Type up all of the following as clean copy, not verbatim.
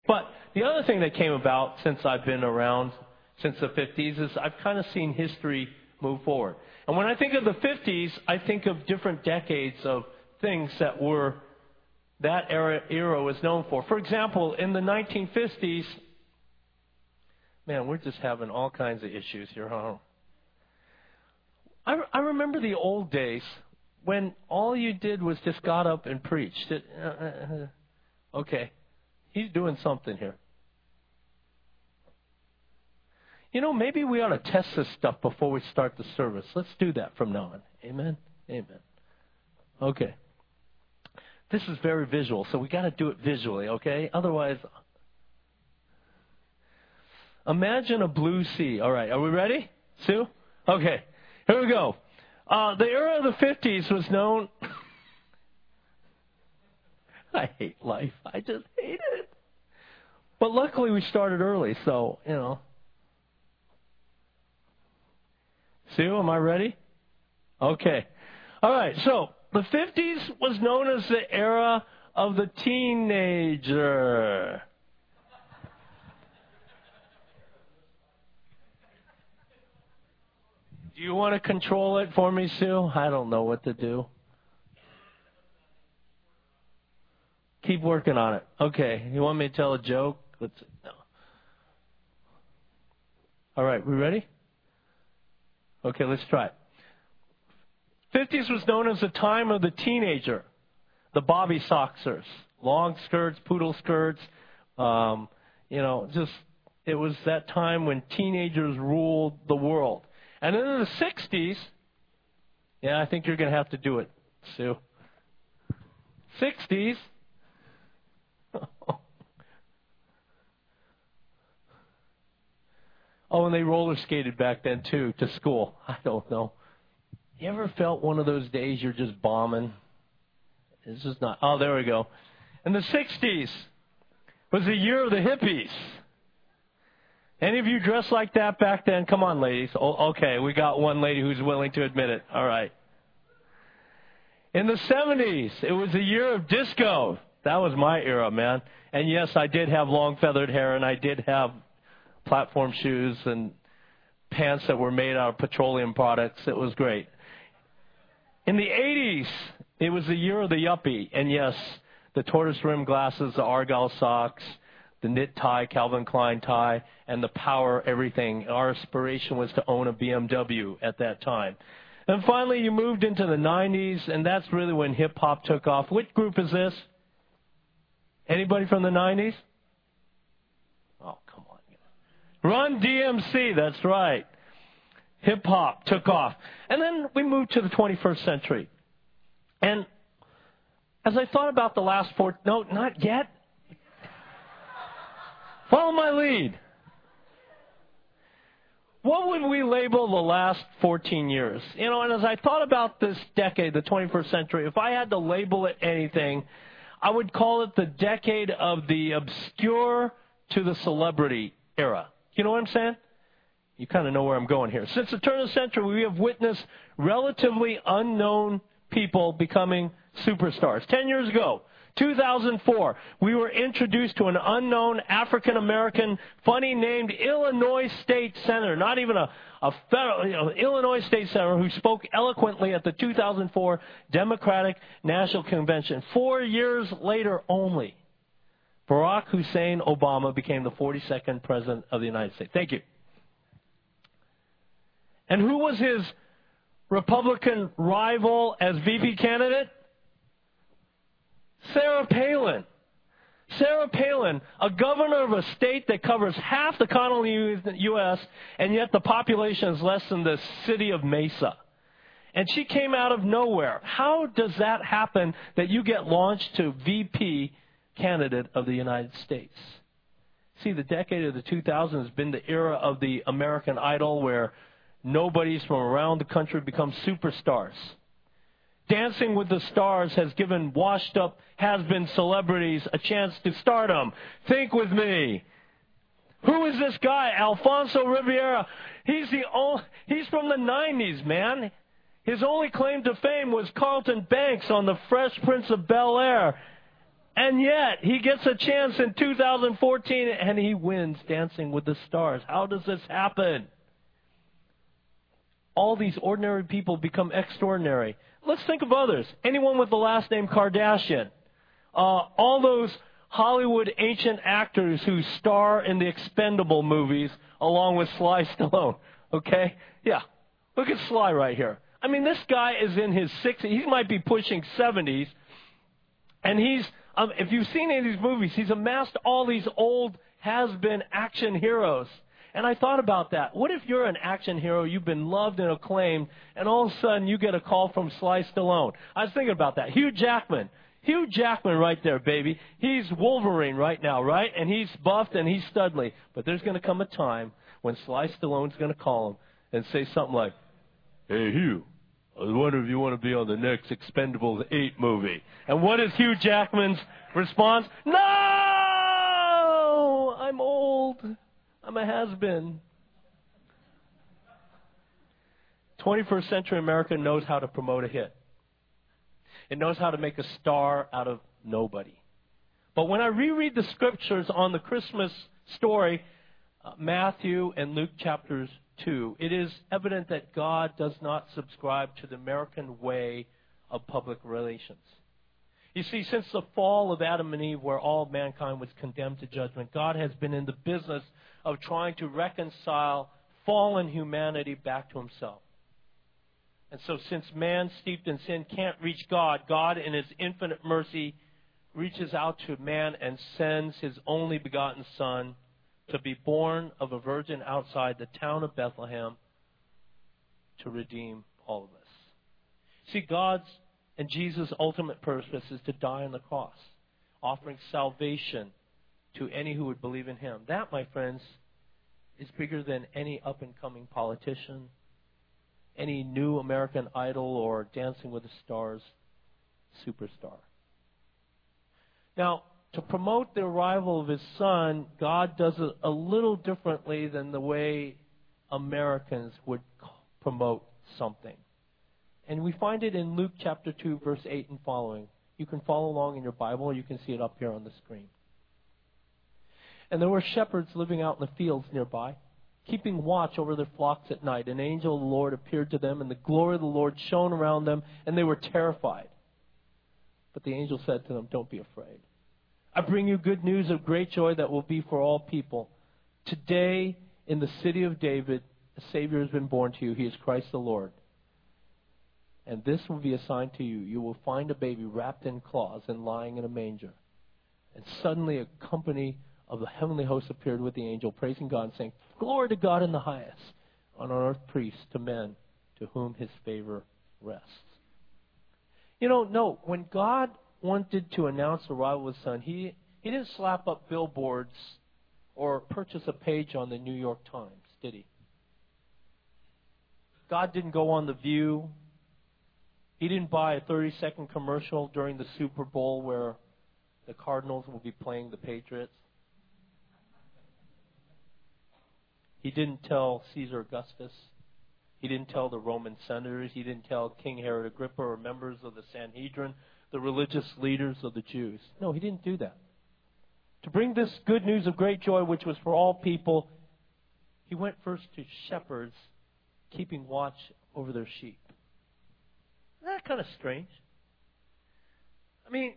But the other thing that came about since I've been around since the 50s is I've kind of seen history move forward. And when I think of the 50s, I think of different decades of things that era was known for. For example, in the 1950s, man, we're just having all kinds of issues here, huh? I remember the old days when all you did was just got up and preached. Okay, he's doing something here. You know, maybe we ought to test this stuff before we start the service. Let's do that from now on. Amen? Amen. Okay. This is very visual, so we got to do it visually, okay? Otherwise, imagine a blue sea. All right, are we ready, Sue? Okay, here we go. The era of the 50s was known... I hate life. I just hate it. But luckily we started early, so, you know. Sue, am I ready? Okay. All right, so the 50s was known as the era of the teenager. Do you want to control it for me, Sue? I don't know what to do. Keep working on it. Okay, you want me to tell a joke? No. All right, we ready? Okay, let's try it. 50s was known as the time of the teenager, the Bobby Soxers, long skirts, poodle skirts. It was that time when teenagers ruled the world. And then in the 60s, I think you're going to have to do it, Sue. 60s. Oh, and they roller skated back then, too, to school. I don't know. You ever felt one of those days you're just bombing? It's just not. Oh, there we go. And the 60s was the year of the hippies. Any of you dressed like that back then? Come on, ladies. Oh, okay, we got one lady who's willing to admit it. All right. In the 70s, it was the year of disco. That was my era, man. And yes, I did have long feathered hair, and I did have platform shoes and pants that were made out of petroleum products. It was great. In the 80s, it was the year of the yuppie. And yes, the tortoise rim glasses, the Argyle socks, the knit tie, Calvin Klein tie, and the power everything. Our aspiration was to own a BMW at that time. And finally, you moved into the 90s, and that's really when hip-hop took off. Which group is this? Anybody from the 90s? Oh, come on. Run DMC, that's right. Hip-hop took off. And then we moved to the 21st century. And as I thought about the last no, not yet. Follow my lead. What would we label the last 14 years? And as I thought about this decade, the 21st century, if I had to label it anything, I would call it the decade of the obscure to the celebrity era. You know what I'm saying? You kind of know where I'm going here. Since the turn of the century, we have witnessed relatively unknown people becoming superstars. 10 years ago, 2004, we were introduced to an unknown African-American, funny named Illinois State Senator, not even a federal, Illinois State Senator who spoke eloquently at the 2004 Democratic National Convention. 4 years later only, Barack Hussein Obama became the 42nd President of the United States. Thank you. And who was his Republican rival as VP candidate? Sarah Palin. Sarah Palin, a governor of a state that covers half the continental U.S., and yet the population is less than the city of Mesa. And she came out of nowhere. How does that happen that you get launched to VP candidate of the United States? See, the decade of the 2000s has been the era of the American Idol where nobodies from around the country become superstars. Dancing with the Stars has given washed-up, has-been celebrities a chance to stardom. Think with me. Who is this guy? Alfonso Ribeiro. He's from the 90s, man. His only claim to fame was Carlton Banks on The Fresh Prince of Bel-Air. And yet, he gets a chance in 2014 and he wins Dancing with the Stars. How does this happen? All these ordinary people become extraordinary. Let's think of others. Anyone with the last name Kardashian. All those Hollywood ancient actors who star in the Expendable movies along with Sly Stallone. Okay? Yeah. Look at Sly right here. I mean, this guy is in his 60s. He might be pushing 70s. And he's, if you've seen any of these movies, he's amassed all these old has-been action heroes. And I thought about that. What if you're an action hero, you've been loved and acclaimed, and all of a sudden you get a call from Sly Stallone? I was thinking about that. Hugh Jackman. Hugh Jackman right there, baby. He's Wolverine right now, right? And he's buffed and he's studly. But there's going to come a time when Sly Stallone's going to call him and say something like, "Hey, Hugh, I was wondering if you want to be on the next Expendables 8 movie." And what is Hugh Jackman's response? "No! I'm old. I'm a has-been." 21st century America knows how to promote a hit. It knows how to make a star out of nobody. But when I reread the scriptures on the Christmas story, Matthew and Luke chapters 2, it is evident that God does not subscribe to the American way of public relations. You see, since the fall of Adam and Eve, where all of mankind was condemned to judgment, God has been in the business of trying to reconcile fallen humanity back to himself. And so since man steeped in sin can't reach God, God in his infinite mercy reaches out to man and sends his only begotten Son to be born of a virgin outside the town of Bethlehem to redeem all of us. See, God's and Jesus' ultimate purpose is to die on the cross, offering salvation to any who would believe in him. That, my friends, is bigger than any up-and-coming politician, any new American Idol or Dancing with the Stars superstar. Now, to promote the arrival of his Son, God does it a little differently than the way Americans would promote something. And we find it in Luke chapter 2, verse 8 and following. You can follow along in your Bible, or you can see it up here on the screen. "And there were shepherds living out in the fields nearby, keeping watch over their flocks at night. An angel of the Lord appeared to them, and the glory of the Lord shone around them, and they were terrified. But the angel said to them, 'Don't be afraid. I bring you good news of great joy that will be for all people. Today, in the city of David, a Savior has been born to you. He is Christ the Lord. And this will be a sign to you. You will find a baby wrapped in cloths and lying in a manger.' And suddenly a company of the heavenly host appeared with the angel, praising God and saying, 'Glory to God in the highest, on earth peace to men to whom his favor rests.'" No, when God wanted to announce the arrival of his Son, he didn't slap up billboards or purchase a page on the New York Times, did he? God didn't go on The View. He didn't buy a 30-second commercial during the Super Bowl where the Cardinals will be playing the Patriots. He didn't tell Caesar Augustus. He didn't tell the Roman senators. He didn't tell King Herod Agrippa or members of the Sanhedrin, the religious leaders of the Jews. No, he didn't do that. To bring this good news of great joy, which was for all people, he went first to shepherds keeping watch over their sheep. Isn't that kind of strange? I mean,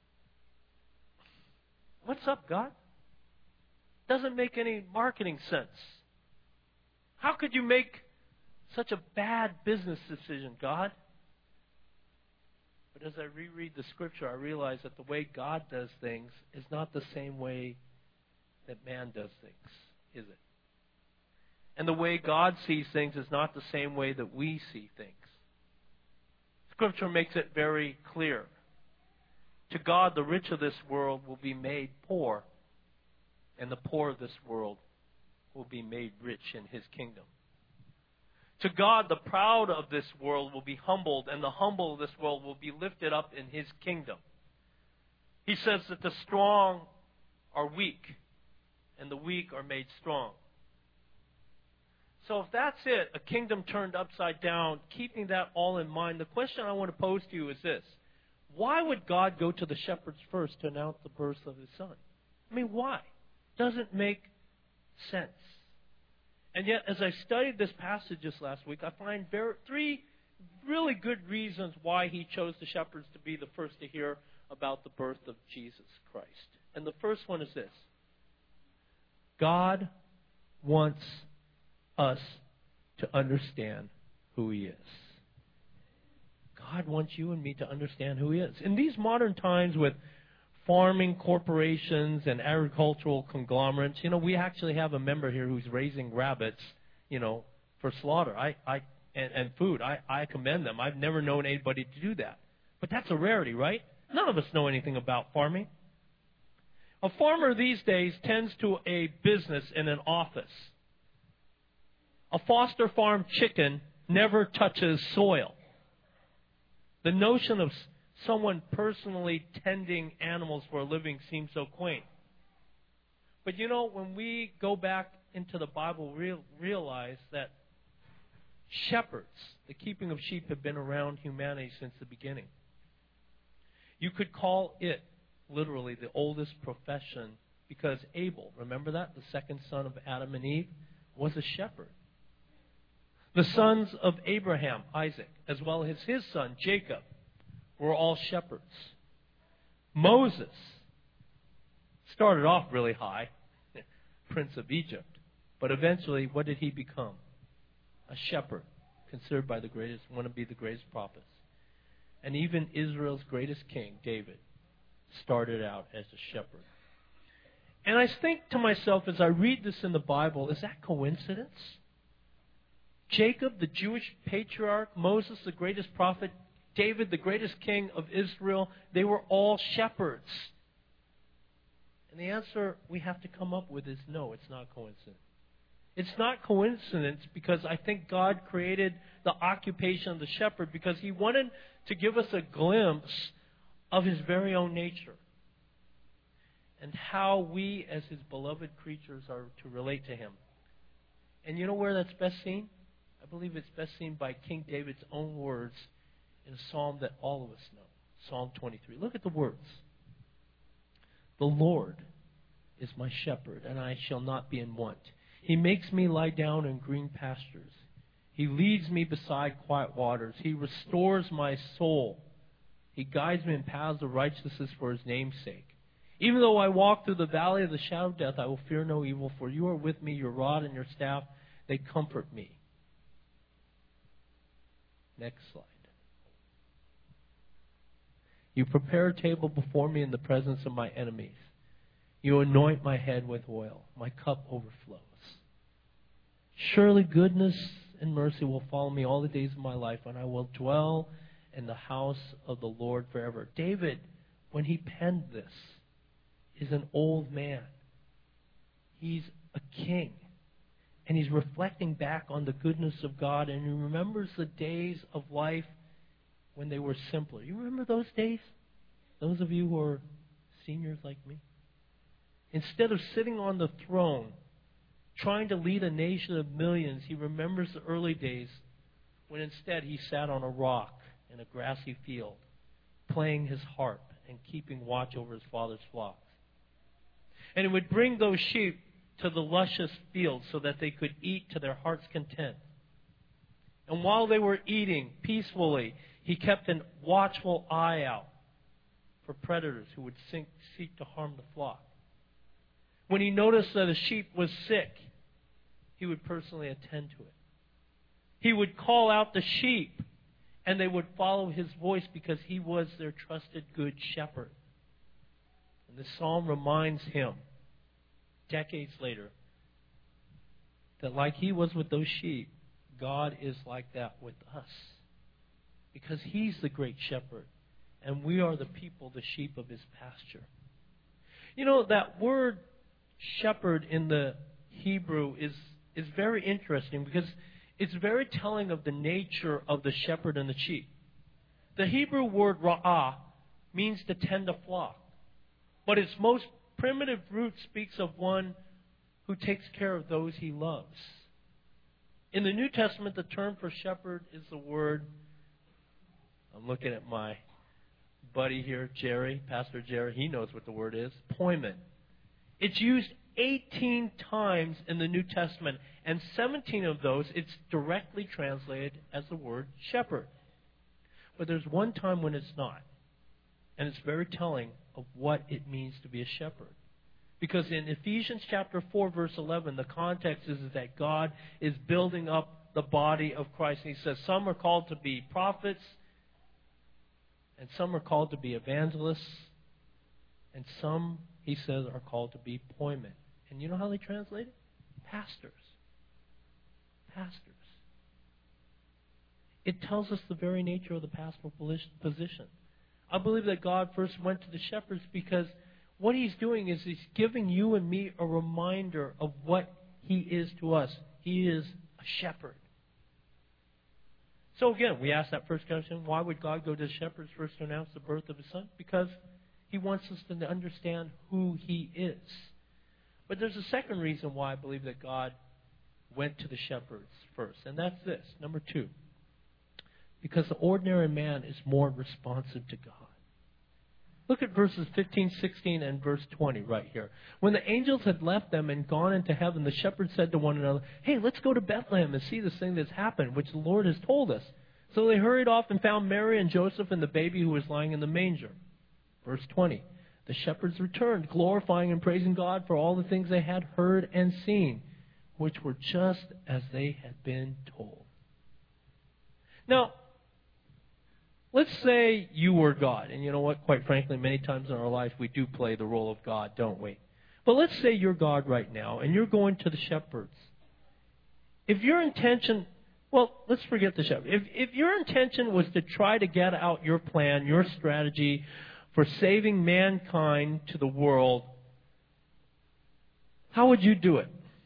what's up, God? Doesn't make any marketing sense. How could you make such a bad business decision, God? But as I reread the scripture, I realize that the way God does things is not the same way that man does things, is it? And the way God sees things is not the same way that we see things. Scripture makes it very clear. To God, the rich of this world will be made poor, and the poor of this world will be made rich in his kingdom. To God, the proud of this world will be humbled, and the humble of this world will be lifted up in his kingdom. He says that the strong are weak, and the weak are made strong. So if that's it, a kingdom turned upside down, keeping that all in mind, the question I want to pose to you is this. Why would God go to the shepherds first to announce the birth of His Son? I mean, why? Doesn't make sense. And yet, as I studied this passage this last week, I find three really good reasons why He chose the shepherds to be the first to hear about the birth of Jesus Christ. And the first one is this. God wants us to understand who He is. God wants you and me to understand who He is. In these modern times with farming corporations and agricultural conglomerates, we actually have a member here who's raising rabbits, for slaughter and food. I commend them. I've never known anybody to do that. But that's a rarity, right? None of us know anything about farming. A farmer these days tends to a business in an office. A Foster Farm chicken never touches soil. The notion of someone personally tending animals for a living seems so quaint. But when we go back into the Bible, we realize that shepherds, the keeping of sheep, have been around humanity since the beginning. You could call it literally the oldest profession because Abel, remember that? The second son of Adam and Eve, was a shepherd. The sons of Abraham, Isaac, as well as his son, Jacob, were all shepherds. Moses started off really high, Prince of Egypt, but eventually, what did he become? A shepherd, considered by one of the greatest prophets. And even Israel's greatest king, David, started out as a shepherd. And I think to myself as I read this in the Bible, is that coincidence? Jacob, the Jewish patriarch, Moses, the greatest prophet, David, the greatest king of Israel, they were all shepherds. And the answer we have to come up with is no, it's not coincidence. It's not coincidence because I think God created the occupation of the shepherd because He wanted to give us a glimpse of His very own nature and how we as His beloved creatures are to relate to Him. And you know where that's best seen? I believe it's best seen by King David's own words in a psalm that all of us know, Psalm 23. Look at the words. The Lord is my shepherd, and I shall not be in want. He makes me lie down in green pastures. He leads me beside quiet waters. He restores my soul. He guides me in paths of righteousness for His name's sake. Even though I walk through the valley of the shadow of death, I will fear no evil, for You are with me, Your rod and Your staff, they comfort me. Next slide. You prepare a table before me in the presence of my enemies. You anoint my head with oil. My cup overflows. Surely goodness and mercy will follow me all the days of my life, and I will dwell in the house of the Lord forever. David, when he penned this, is an old man. He's a king. And he's reflecting back on the goodness of God, and he remembers the days of life when they were simpler. You remember those days? Those of you who are seniors like me? Instead of sitting on the throne, trying to lead a nation of millions, he remembers the early days when instead he sat on a rock in a grassy field, playing his harp and keeping watch over his father's flocks. And he would bring those sheep to the luscious fields so that they could eat to their heart's content. And while they were eating peacefully, he kept a watchful eye out for predators who would seek to harm the flock. When he noticed that a sheep was sick, he would personally attend to it. He would call out the sheep, and they would follow his voice because he was their trusted good shepherd. And the psalm reminds him, decades later, that like he was with those sheep, God is like that with us. Because He's the great shepherd, and we are the people, the sheep of His pasture. You know, that word shepherd in the Hebrew is very interesting because it's very telling of the nature of the shepherd and the sheep. The Hebrew word ra'ah means to tend a flock, but its most primitive root speaks of one who takes care of those he loves. In the New Testament, the term for shepherd is the word, I'm looking at my buddy here, Jerry, Pastor Jerry, he knows what the word is, poimen. It's used 18 times in the New Testament, and 17 of those, it's directly translated as the word shepherd. But there's one time when it's not, and it's very telling of what it means to be a shepherd. Because in Ephesians chapter 4, verse 11, the context is that God is building up the body of Christ. And he says some are called to be prophets, and some are called to be evangelists, and some, he says, are called to be poimen. And you know how they translate it? Pastors. Pastors. It tells us the very nature of the pastoral position. I believe that God first went to the shepherds because what he's doing is he's giving you and me a reminder of what he is to us. He is a shepherd. So again, we ask that first question, why would God go to the shepherds first to announce the birth of his son? Because he wants us to understand who he is. But there's a second reason why I believe that God went to the shepherds first, and that's this, number 2. Because the ordinary man is more responsive to God. Look at verses 15, 16, and verse 20 right here. When the angels had left them and gone into heaven, the shepherds said to one another, hey, let's go to Bethlehem and see this thing that's happened, which the Lord has told us. So they hurried off and found Mary and Joseph and the baby who was lying in the manger. Verse 20. The shepherds returned, glorifying and praising God for all the things they had heard and seen, which were just as they had been told. Now, let's say you were God. And you know what? Quite frankly, many times in our life we do play the role of God, don't we? But let's say you're God right now and you're going to the shepherds. If your intention, well, let's forget the shepherds. If your intention was to try to get out your plan, your strategy for saving mankind to the world, how would you do it?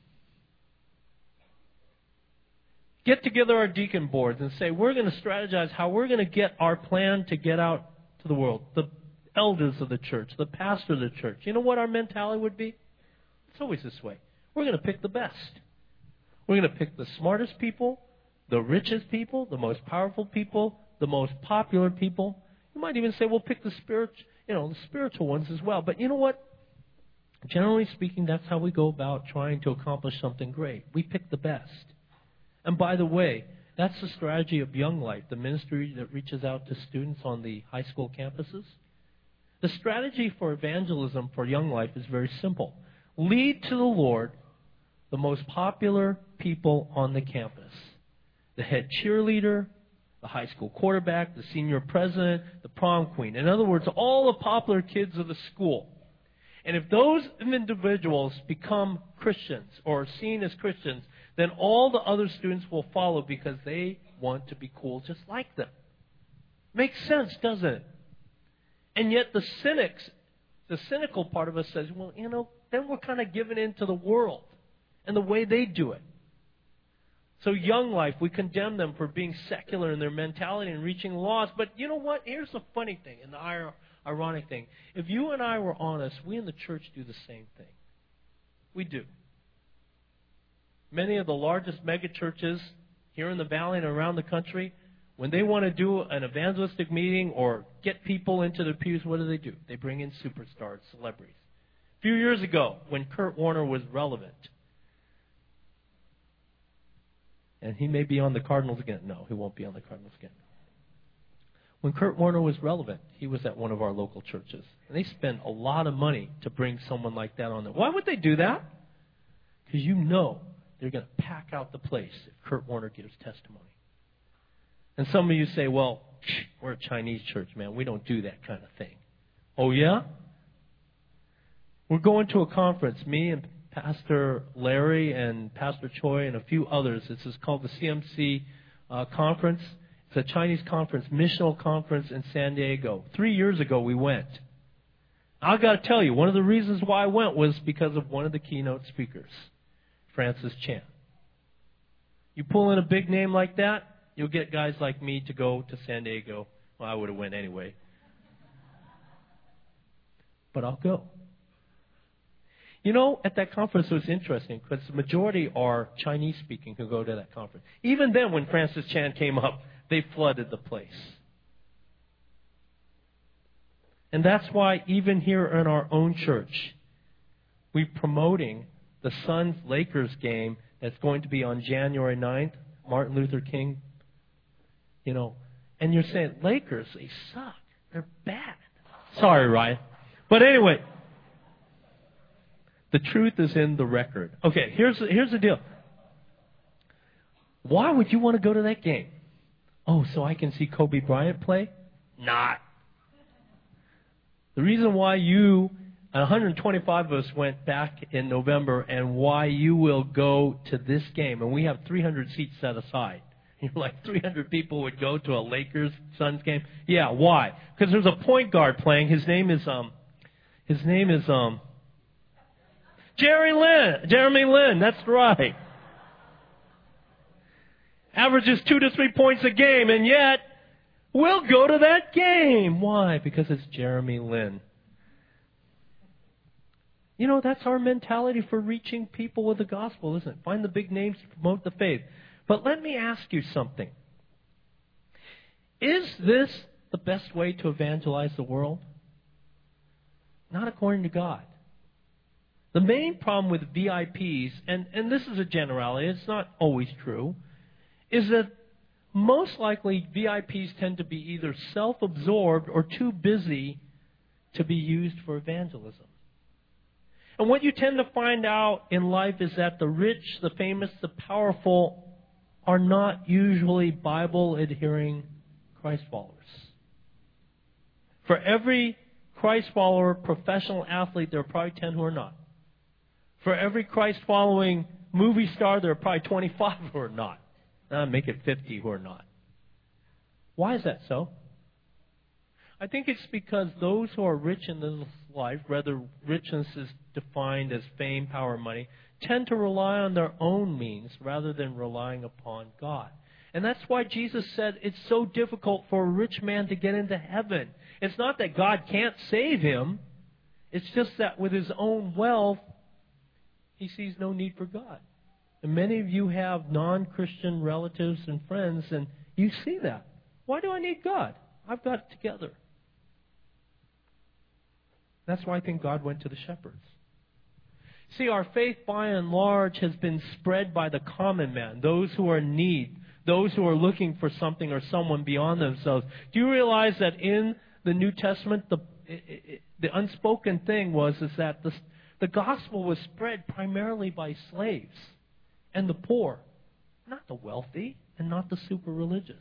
Get together our deacon boards and say, we're going to strategize how we're going to get our plan to get out to the world. The elders of the church, the pastor of the church. You know what our mentality would be? It's always this way. We're going to pick the best. We're going to pick the smartest people, the richest people, the most powerful people, the most popular people. You might even say we'll pick the spiritual ones as well. But you know what? Generally speaking, that's how we go about trying to accomplish something great. We pick the best. And by the way, that's the strategy of Young Life, the ministry that reaches out to students on the high school campuses. The strategy for evangelism for Young Life is very simple. Lead to the Lord the most popular people on the campus. The head cheerleader, the high school quarterback, the senior president, the prom queen. In other words, all the popular kids of the school. And if those individuals become Christians or are seen as Christians, then all the other students will follow because they want to be cool just like them. Makes sense, doesn't it? And yet the cynical part of us says, well, then we're kind of giving in to the world and the way they do it. So Young Life, we condemn them for being secular in their mentality and reaching lost. But you know what? Here's the funny thing and the ironic thing. If you and I were honest, we in the church do the same thing. We do. Many of the largest megachurches here in the valley and around the country, when they want to do an evangelistic meeting or get people into their pews, what do? They bring in superstars, celebrities. A few years ago, when Kurt Warner was relevant, and he may be on the Cardinals again. No, he won't be on the Cardinals again. When Kurt Warner was relevant, he was at one of our local churches. And they spend a lot of money to bring someone like that on there. Why would they do that? Because they're going to pack out the place if Kurt Warner gives testimony. And some of you say, well, we're a Chinese church, man. We don't do that kind of thing. Oh, yeah? We're going to a conference, me and Pastor Larry and Pastor Choi and a few others. This is called the CMC conference. It's a Chinese conference, missional conference in San Diego. 3 years ago we went. I've got to tell you, one of the reasons why I went was because of one of the keynote speakers, Francis Chan. You pull in a big name like that, you'll get guys like me to go to San Diego. Well, I would have went anyway. But I'll go. At that conference it was interesting because the majority are Chinese speaking who go to that conference. Even then, when Francis Chan came up, they flooded the place. And that's why even here in our own church, we're promoting the Suns-Lakers game that's going to be on January 9th, Martin Luther King. And you're saying, Lakers, they suck. They're bad. Sorry, Ryan. But anyway, the truth is in the record. Okay, here's the deal. Why would you want to go to that game? Oh, so I can see Kobe Bryant play? Not. The reason why you, 125 of us went back in November, and why you will go to this game, and we have 300 seats set aside. You're like, 300 people would go to a Lakers-Suns game? Yeah, why? Because there's a point guard playing. His name is Jeremy Lin, that's right. Averages 2 to 3 points a game, and yet we'll go to that game. Why? Because it's Jeremy Lin. That's our mentality for reaching people with the gospel, isn't it? Find the big names to promote the faith. But let me ask you something. Is this the best way to evangelize the world? Not according to God. The main problem with VIPs, and this is a generality, it's not always true, is that most likely VIPs tend to be either self-absorbed or too busy to be used for evangelism. And what you tend to find out in life is that the rich, the famous, the powerful are not usually Bible-adhering Christ followers. For every Christ follower, professional athlete, there are probably 10 who are not. For every Christ-following movie star, there are probably 25 who are not. Make it 50 who are not. Why is that so? I think it's because those who are rich in this life, whether richness is defined as fame, power, money, tend to rely on their own means rather than relying upon God. And that's why Jesus said it's so difficult for a rich man to get into heaven. It's not that God can't save him. It's just that with his own wealth, he sees no need for God. And many of you have non-Christian relatives and friends, and you see that. Why do I need God? I've got it together. That's why I think God went to the shepherds. See, our faith by and large has been spread by the common man, those who are in need, those who are looking for something or someone beyond themselves. Do you realize that in the New Testament, the unspoken thing is that the gospel was spread primarily by slaves and the poor, not the wealthy and not the super religious.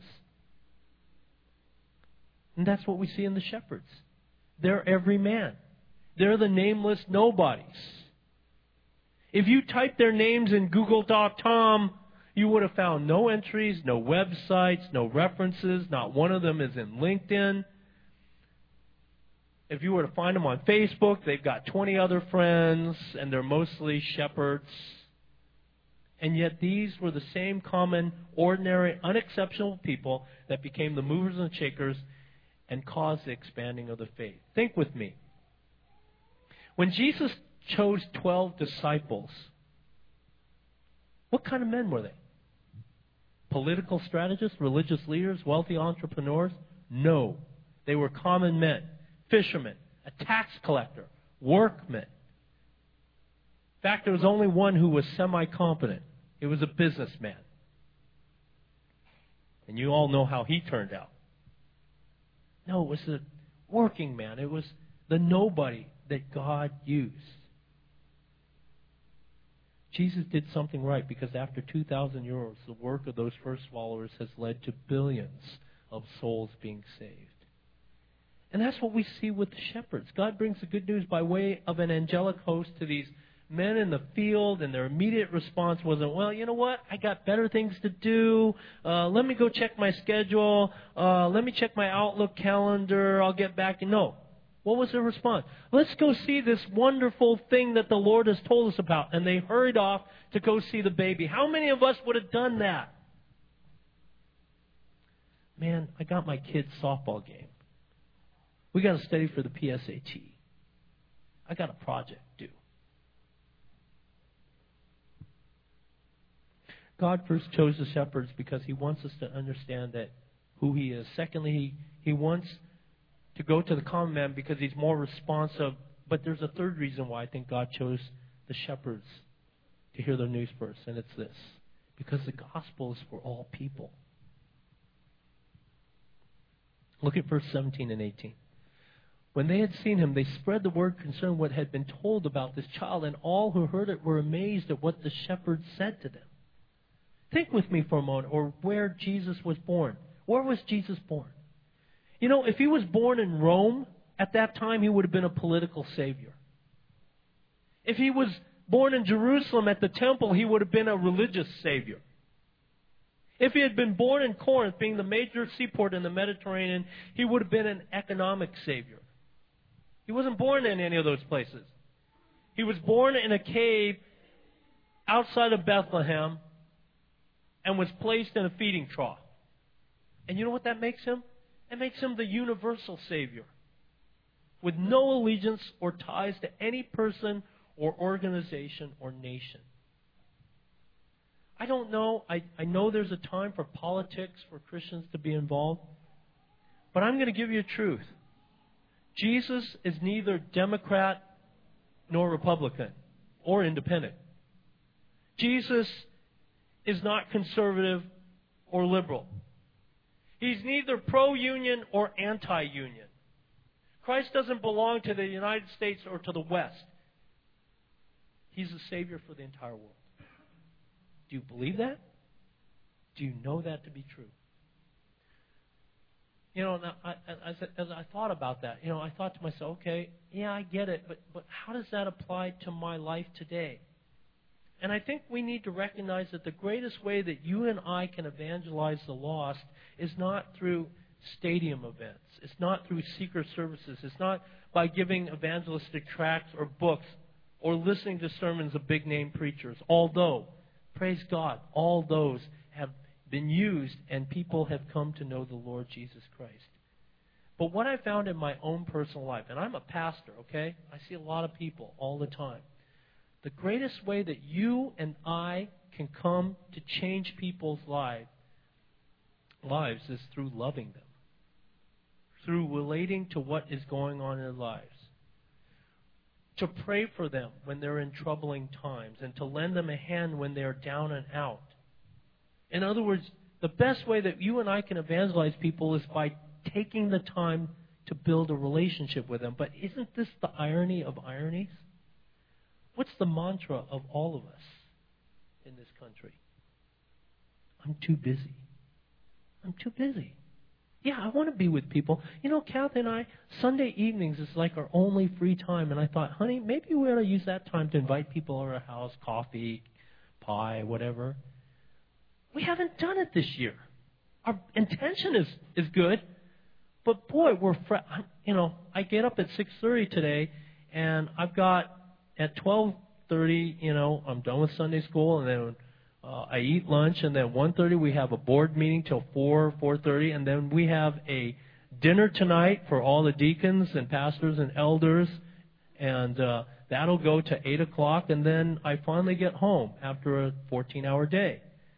And that's what we see in the shepherds. They're every man. They're the nameless nobodies. If you type their names in Google.com, you would have found no entries, no websites, no references. Not one of them is in LinkedIn. If you were to find them on Facebook, they've got 20 other friends, and they're mostly shepherds. And yet these were the same common, ordinary, unexceptional people that became the movers and shakers and caused the expanding of the faith. Think with me. When Jesus chose 12 disciples, what kind of men were they? Political strategists, religious leaders, wealthy entrepreneurs? No. They were common men, fishermen, a tax collector, workmen. In fact, there was only one who was semi-competent. It was a businessman. And you all know how he turned out. No, it was the working man. It was the nobody that God used. Jesus did something right because after 2,000 years, the work of those first followers has led to billions of souls being saved. And that's what we see with the shepherds. God brings the good news by way of an angelic host to these men in the field, and their immediate response wasn't, well, you know what? I got better things to do. Let me go check my schedule. Let me check my Outlook calendar. I'll get back. No. What was their response? Let's go see this wonderful thing that the Lord has told us about. And they hurried off to go see the baby. How many of us would have done that? Man, I got my kid's softball game. We got to study for the PSAT. I got a project due. God first chose the shepherds because He wants us to understand that who He is. Secondly, He wants to go to the common man because he's more responsive. But there's a third reason why I think God chose the shepherds to hear the news first, and it's this. Because the gospel is for all people. Look at verse 17 and 18. When they had seen him, they spread the word concerning what had been told about this child, and all who heard it were amazed at what the shepherds said to them. Think with me for a moment, or where Jesus was born. Where was Jesus born? You know, if he was born in Rome, at that time he would have been a political savior. If he was born in Jerusalem at the temple, he would have been a religious savior. If he had been born in Corinth, being the major seaport in the Mediterranean, he would have been an economic savior. He wasn't born in any of those places. He was born in a cave outside of Bethlehem and was placed in a feeding trough. And you know what that makes him? It makes him the universal Savior, with no allegiance or ties to any person or organization or nation. I don't know. I know there's a time for politics, for Christians to be involved. But I'm going to give you a truth. Jesus is neither Democrat nor Republican or independent. Jesus is not conservative or liberal. He's neither pro-union or anti-union. Christ doesn't belong to the United States or to the West. He's the Savior for the entire world. Do you believe that? Do you know that to be true? You know, as I thought about that, you know, I thought to myself, okay, yeah, I get it, but how does that apply to my life today? And I think we need to recognize that the greatest way that you and I can evangelize the lost is not through stadium events. It's not through secret services. It's not by giving evangelistic tracts or books or listening to sermons of big-name preachers. Although, praise God, all those have been used and people have come to know the Lord Jesus Christ. But what I found in my own personal life, and I'm a pastor, okay? I see a lot of people all the time. The greatest way that you and I can come to change people's lives is through loving them, through relating to what is going on in their lives, to pray for them when they're in troubling times, and to lend them a hand when they're down and out. In other words, the best way that you and I can evangelize people is by taking the time to build a relationship with them. But isn't this the irony of ironies? What's the mantra of all of us in this country? I'm too busy. I'm too busy. Yeah, I want to be with people. You know, Kathy and I, Sunday evenings is like our only free time. And I thought, honey, maybe we ought to use that time to invite people over our house, coffee, pie, whatever. We haven't done it this year. Our intention is good. But boy, I get up at 6:30 today, and I've got at 12:30, I'm done with Sunday school, and then I eat lunch, and then 1:30 we have a board meeting till 4:30, and then we have a dinner tonight for all the deacons and pastors and elders, and that'll go to 8 o'clock, and then I finally get home after a 14-hour day.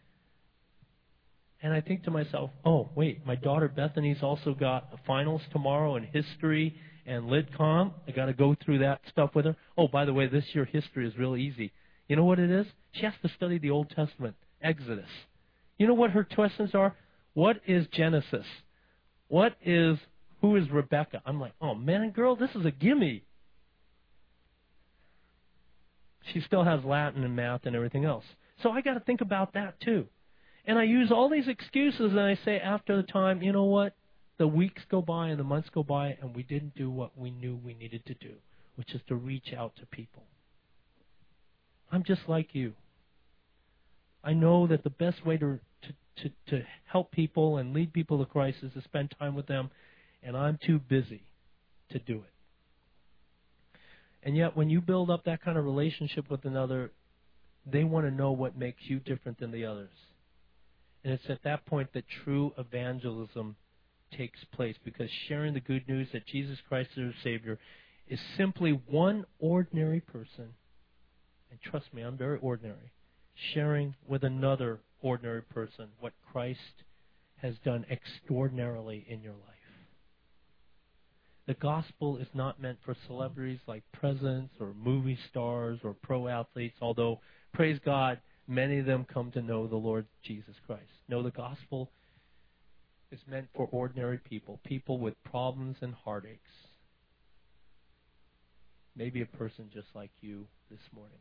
And I think to myself, oh, wait, my daughter Bethany's also got finals tomorrow in history and Lit Comm. I got to go through that stuff with her. Oh, by the way, this year history is real easy. You know what it is? She has to study the Old Testament, Exodus. You know what her questions are? What is Genesis? Who is Rebecca? I'm like, oh, man, girl, this is a gimme. She still has Latin and math and everything else. So I got to think about that too. And I use all these excuses, and I say after the time, you know what? The weeks go by and the months go by, and we didn't do what we knew we needed to do, which is to reach out to people. I'm just like you. I know that the best way to help people and lead people to Christ is to spend time with them, and I'm too busy to do it. And yet when you build up that kind of relationship with another, they want to know what makes you different than the others. And it's at that point that true evangelism takes place, because sharing the good news that Jesus Christ is our Savior is simply one ordinary person, and trust me, I'm very ordinary, sharing with another ordinary person what Christ has done extraordinarily in your life. The gospel is not meant for celebrities like presidents or movie stars or pro athletes, although, praise God, many of them come to know the Lord Jesus Christ. No, the gospel is meant for ordinary people, people with problems and heartaches. Maybe a person just like you this morning.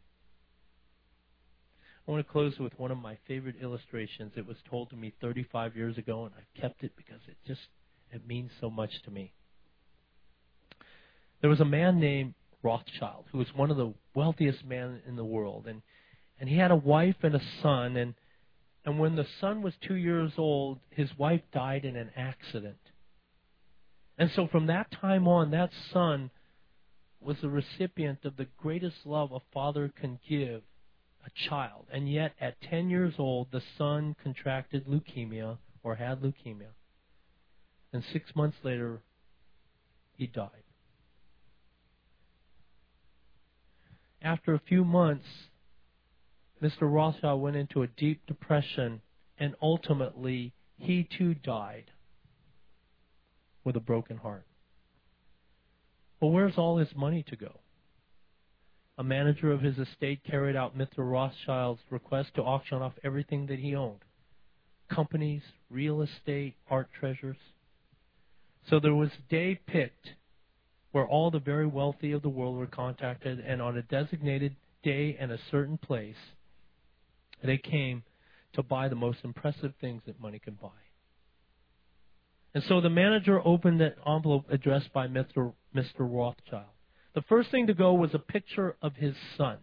I want to close with one of my favorite illustrations. It was told to me 35 years ago, and I've kept it because it means so much to me. There was a man named Rothschild who was one of the wealthiest men in the world, and he had a wife and a son, and when the son was 2 years old, his wife died in an accident. And so from that time on, that son was the recipient of the greatest love a father can give a child. And yet, at 10 years old, the son contracted leukemia, or had leukemia. And 6 months later, he died. After a few months, Mr. Rothschild went into a deep depression, and ultimately, he too died with a broken heart. Well, where's all his money to go? A manager of his estate carried out Mr. Rothschild's request to auction off everything that he owned. Companies, real estate, art treasures. So there was a day picked where all the very wealthy of the world were contacted, and on a designated day and a certain place, they came to buy the most impressive things that money can buy. And so the manager opened an envelope addressed by Mr. Rothschild. The first thing to go was a picture of his son.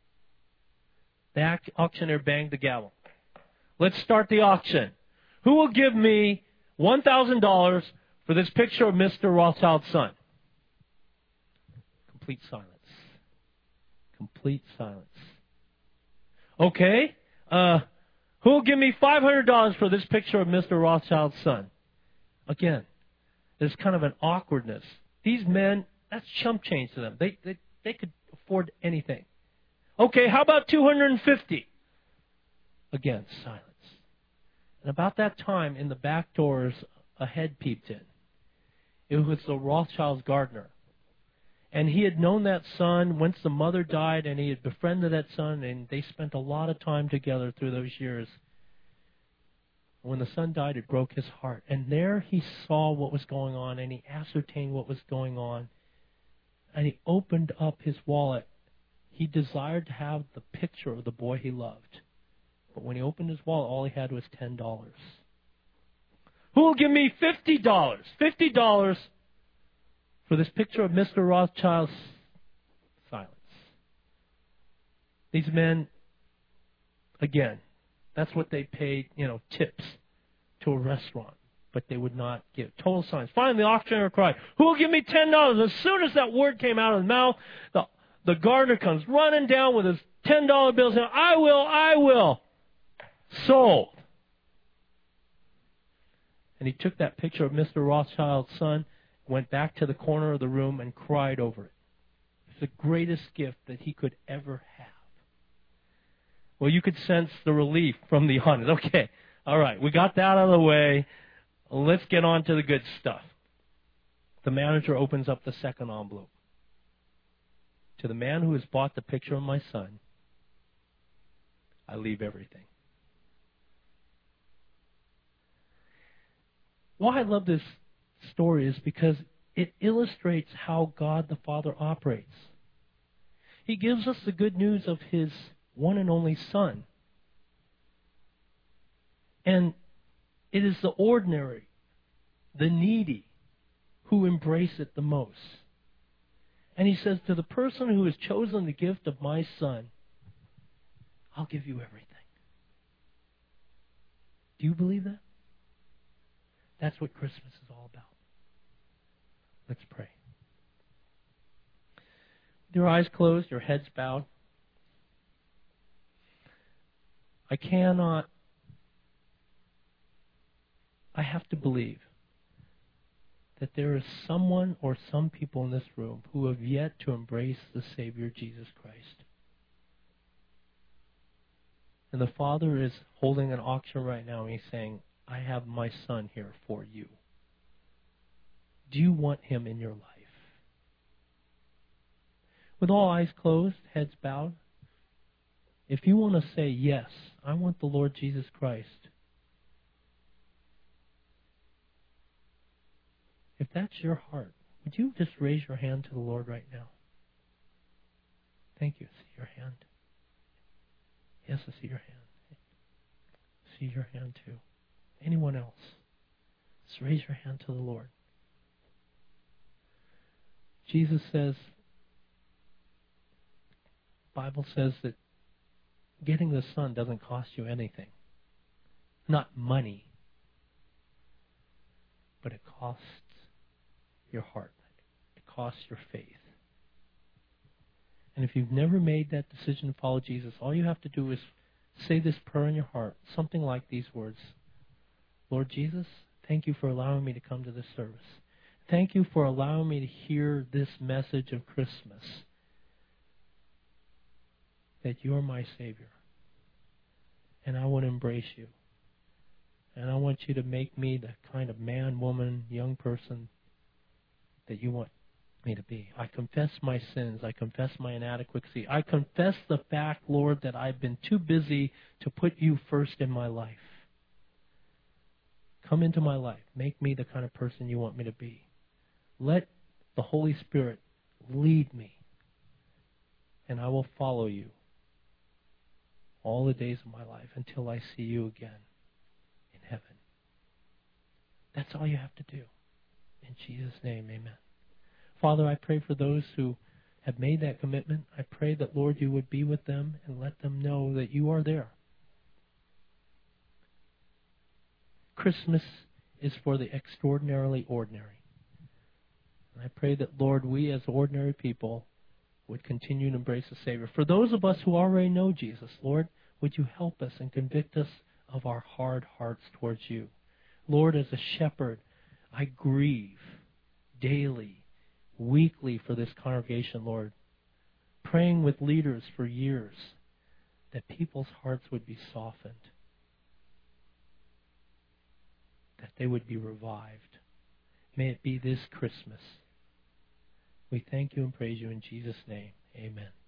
The auctioneer banged the gavel. Let's start the auction. Who will give me $1,000 for this picture of Mr. Rothschild's son? Complete silence. Complete silence. Okay. Who will give me $500 for this picture of Mr. Rothschild's son? Again, there's kind of an awkwardness. These men, that's chump change to them. They could afford anything. Okay, how about $250? Again, silence. And about that time, in the back doors, a head peeped in. It was the Rothschild's gardener. And he had known that son once the mother died, and he had befriended that son, and they spent a lot of time together through those years. When the son died, it broke his heart. And there he saw what was going on, and he ascertained what was going on. And he opened up his wallet. He desired to have the picture of the boy he loved. But when he opened his wallet, all he had was $10. Who will give me $50? $50 for this picture of Mr. Rothschild's silence. These men, again, that's what they paid, tips to a restaurant. But they would not give. Total silence. Finally, the auctioneer cried, who will give me $10? As soon as that word came out of his mouth, the gardener comes running down with his $10 bills and I will. Sold. And he took that picture of Mr. Rothschild's son, went back to the corner of the room and cried over it. It's the greatest gift that he could ever have. Well, you could sense the relief from the audience. Okay, all right, we got that out of the way. Let's get on to the good stuff. The manager opens up the second envelope. To the man who has bought the picture of my son, I leave everything. Why I love this story is because it illustrates how God the Father operates. He gives us the good news of His one and only Son. And it is the ordinary, the needy, who embrace it the most. And He says, to the person who has chosen the gift of my Son, I'll give you everything. Do you believe that? That's what Christmas is all about. Let's pray. With your eyes closed, your heads bowed. I have to believe that there is someone or some people in this room who have yet to embrace the Savior Jesus Christ. And the Father is holding an auction right now and He's saying, I have my Son here for you. Do you want him in your life? With all eyes closed, heads bowed, if you want to say, yes, I want the Lord Jesus Christ, if that's your heart, would you just raise your hand to the Lord right now? Thank you. I see your hand. Yes, I see your hand. I see your hand too. Anyone else? Just raise your hand to the Lord. Jesus says, the Bible says that getting the Son doesn't cost you anything. Not money. But it costs your heart. It costs your faith. And if you've never made that decision to follow Jesus, all you have to do is say this prayer in your heart, something like these words. Lord Jesus, thank you for allowing me to come to this service. Thank you for allowing me to hear this message of Christmas, that you're my Savior. And I want to embrace you. And I want you to make me the kind of man, woman, young person that you want me to be. I confess my sins. I confess my inadequacy. I confess the fact, Lord, that I've been too busy to put you first in my life. Come into my life. Make me the kind of person you want me to be. Let the Holy Spirit lead me, and I will follow you all the days of my life until I see you again in heaven. That's all you have to do. In Jesus' name, amen. Father, I pray for those who have made that commitment. I pray that, Lord, you would be with them and let them know that you are there. Christmas is for the extraordinarily ordinary. And I pray that, Lord, we as ordinary people would continue to embrace the Savior. For those of us who already know Jesus, Lord, would you help us and convict us of our hard hearts towards you. Lord, as a shepherd, I grieve daily, weekly for this congregation, Lord, praying with leaders for years that people's hearts would be softened, that they would be revived. May it be this Christmas. We thank you and praise you in Jesus' name. Amen.